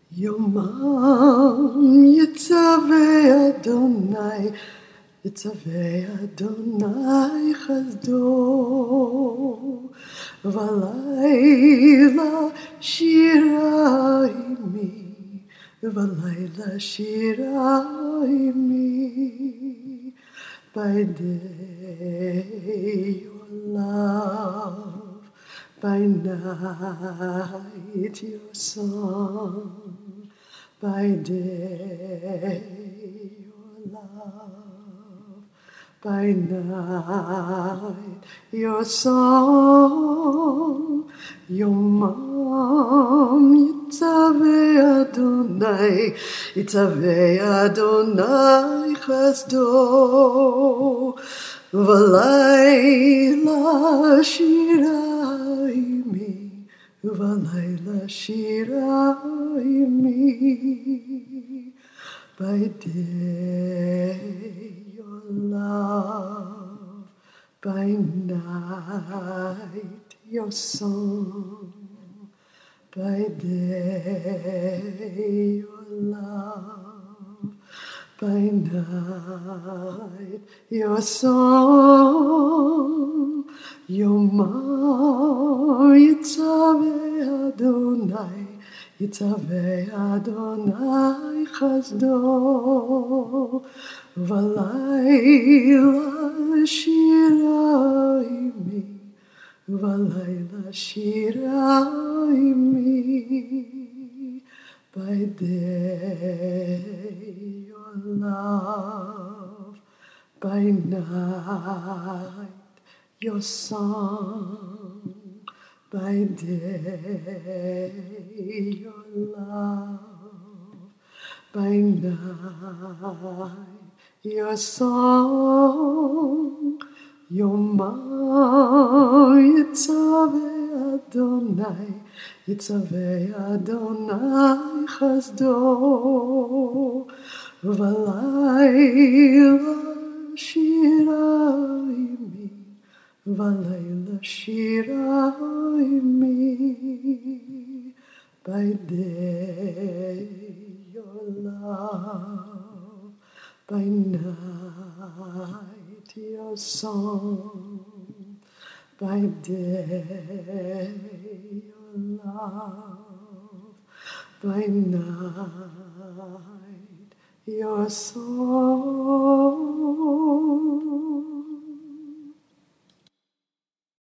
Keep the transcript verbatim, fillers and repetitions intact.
Yomam Yitzaveh Adonai, Yitzaveh Adonai Chazdo, Valayla Shira Imi, Valayla Shira Imi, by day your love, by night your song, by day your love, by night your song. Yomam Yitzaveh Adonai, Yitzaveh Adonai Chazdo, Valayla Shira Imi, Valayla Shira Imi, by day your love, by night your song, by day your love, by night your song. Yomam Yitzaveh Adonai, Yitzaveh Adonai Chazdo, Valayla Shira Imi, Valayla Shira Imi, by day your love, by night your song, by day your love, by night your song. Yomam Yitzaveh Adonai, Yitzaveh Adonai Chazdo, Valayla Shira Imi, Valayla Shira Imi, by day your love, by night your song, by day your love, by night your song.